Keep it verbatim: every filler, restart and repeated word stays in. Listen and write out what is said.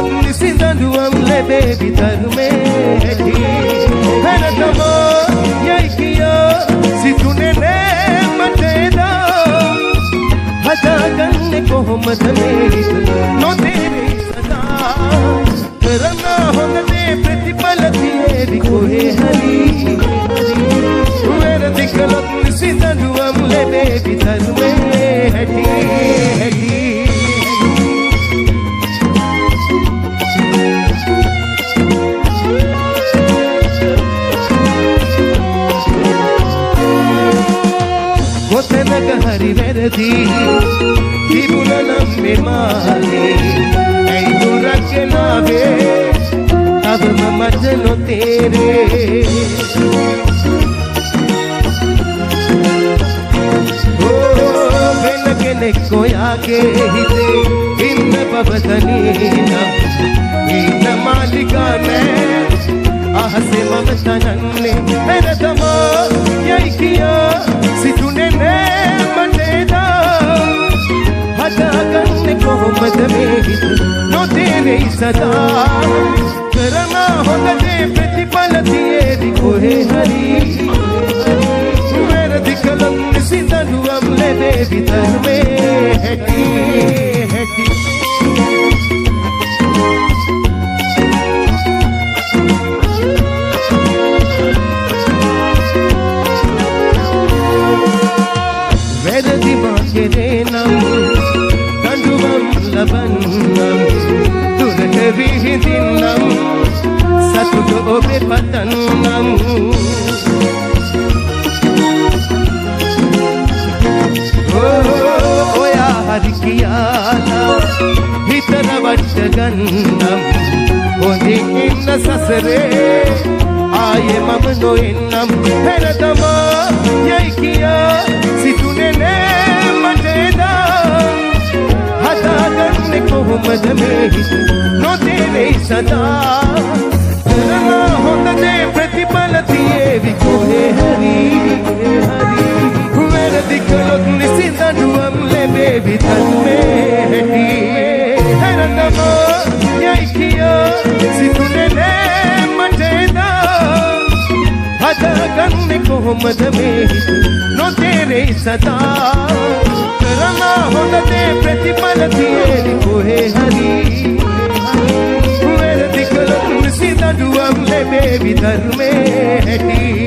කළොත් නිසිඳඩුවම් ලැබේවි ධර්මේ හැටි හැනතම යයි කියා සිතුනේ නෑ මට එදා හදාගන්නේ කොහොමද මේ හිත නොතේරෙයි සදා කරන හොඳ දේ ප්‍රතිඵල තියේවි කොහේ හරි වැරදි කළොත් නිසිඳඩුවම් ලැබේවි ධර්මේ හැටි හැටි කොතැනක හරි වැරදි තිබුණනම් මේ මාගේ ඇයි දුරක් ගෙනාවේ තවම මට නොතේරේ ඕ වෙන කෙනෙක් ඔයාගේ හිතේ ඉන්න බව තනියනම් ඉන්න මාලිකා නෑ අහසේ මම තනන්නේ වෙන තමා යයි කියා සිතුනේ නෑ මට එදා හදාගන්නේ කොහොමද මේ හිත නොතේරෙයි සදා කරන හොඳ දේ ප්‍රතිඵල තියේවි කොහේ හරි වැරදි කළොත් නිසිඳඩුවම් ලැබේවි ධර්මේ හැටි හැටි වැරදි මාගේ නම් දඬුවම් ලබන්නම් දුරට විහිදින්නම් සතුට ඔබේ පතන්නම් ඔයා හරි කියලා හිතන වට ගන්නම් හොඳින් ඉන්න සසරේ ආයේ මම නොෙන්නම් හැර තමා යයි කියා සිතුනේ නෑ මට එදා හදාගන්නේ කොහොමද මේ හිත නොතේරෙයි සදා කරන හොඳ දේ ප්‍රතිඵල තියේවි කොහේ හරි හරි වැරදි කළොත් නිසිඳඩුවම් ලැබේවි ධර්මේ හැටි හැර තමා යයි කියා සිතුනේ නෑ මට එදා හදාගන්නේ කොහොමද මේ හිත නොතේරෙයි සදා කරන හොඳ දේ ප්‍රතිඵල තියේවි කොහේ හරි වැරදි කළොත් නිසිඳඩුවම් ලැබේවි ධර්මේ හැටි